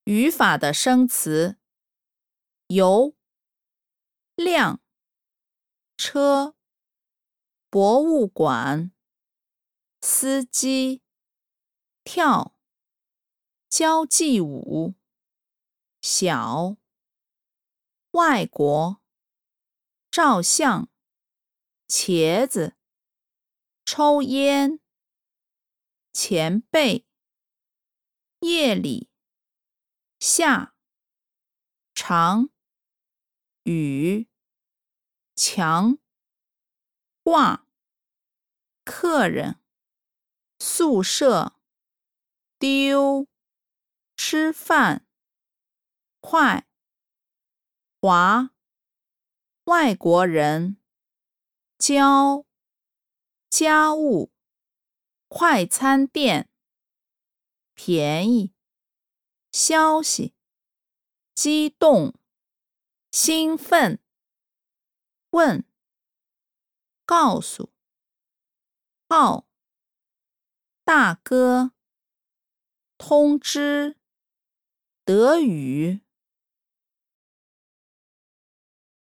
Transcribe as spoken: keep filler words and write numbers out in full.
语法的生词：油、辆、车、博物馆、司机、跳、交际舞、小、外国、照相、茄子、抽烟、前辈、夜里、下、长、雨、墙、挂、客人、宿舍、丢、吃饭、快、华、外国人、教、家务、快餐店、便宜、消息、激动、兴奋、问、告诉、号、大哥、通知、德语、